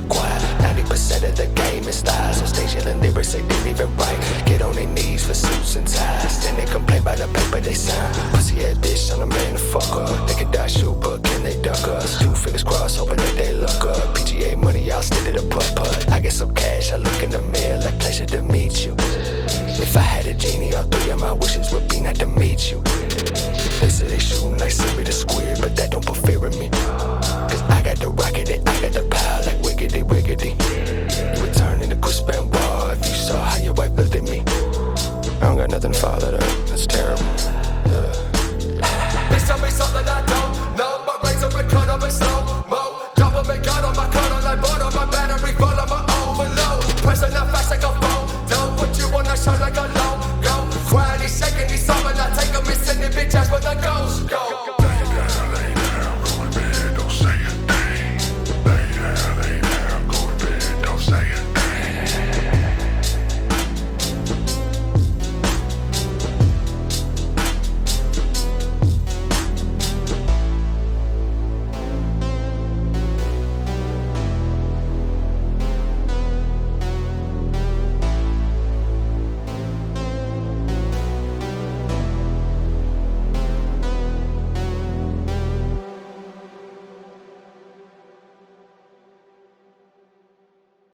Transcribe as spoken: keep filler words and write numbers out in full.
quiet. Ninety percent of the game is styles. On stage yelling lyrics they didn't even write. Get on their knees for suits and ties. Then they complain about the paper they sign. Pussy head bitch on a man to fuck up. They can die shoot, but can they duck us? Two fingers crossed, hoping that they look up. P G A money, I'll stick to the putt putt. I get some cash, I look in the mirror like pleasure to meet you. If I had a genie, all three of my wishes would be not to meet you. They say they shootin' like Siri the Squid, but that don't put fear in me. Cause I got the rocket and I got the power like Wiggity Wiggity.